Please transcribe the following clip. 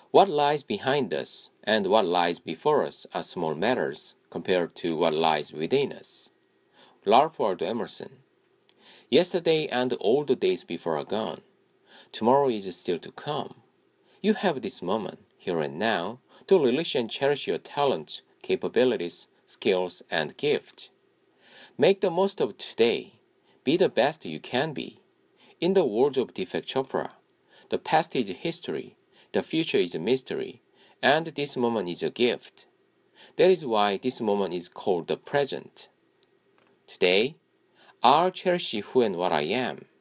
What lies behind us and what lies before us are small matters compared to what lies within us. Ralph Waldo Emerson. Yesterday and all the days before are gone. Tomorrow is still to come. You have this moment, here and now, to relish and cherish your talents, capabilities, skills, and gifts. Make the most of today. Be the best you can be. In the words of Deepak Chopra, the past is history, the future is a mystery, and this moment is a gift. That is why this moment is called the present. Today, I'll cherish who and what I am.